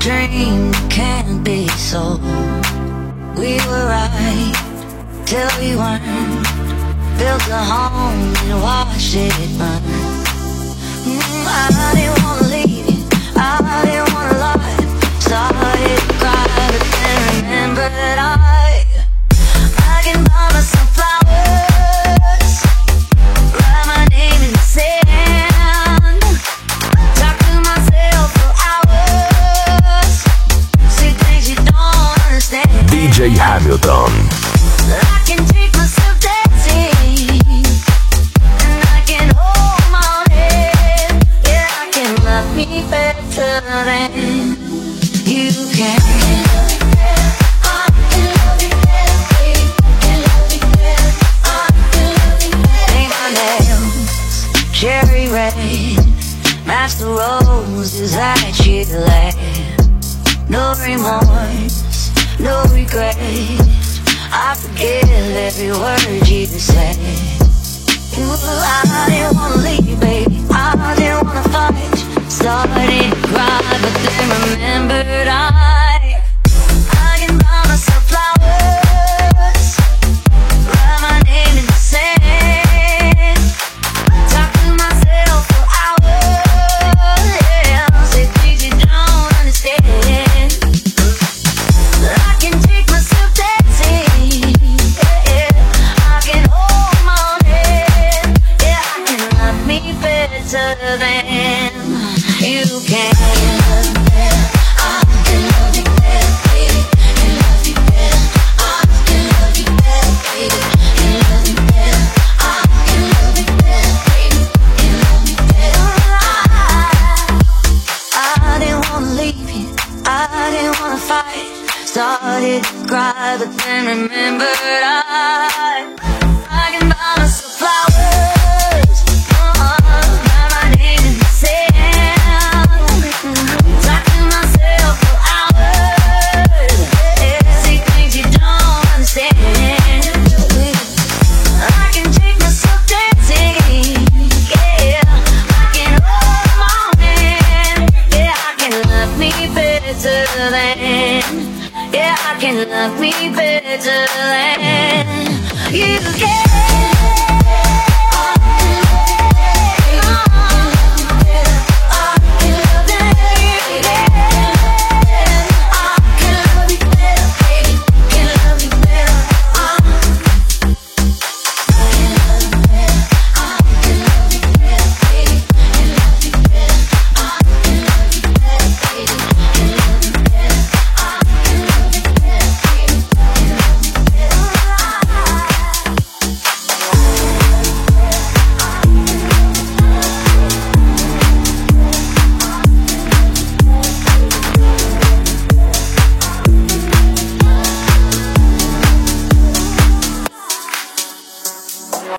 dream can't be sold. We were right till we weren't. Built a home and watched it burn. I didn't wanna leave you, I didn't wanna lie. Started to cry, but then remembered I can buy myself flowers, write my name in the sand, talk to myself for hours, see things you don't understand. DJ Hamilton. I can take myself dancing, and I can hold my own head. Yeah, I can love me better than you can. Cherry red, match the roses that you left. No remorse, no regret. I forgive every word you said. I didn't wanna leave, baby, I didn't wanna fight. Started to cry, but then remembered I can buy myself flowers, write my name in the sand, talk to myself for hours, yeah, say things you don't understand. I can take myself dancing, yeah, I can hold my own head, yeah, I can love me better than you can. Started to cry, but then remembered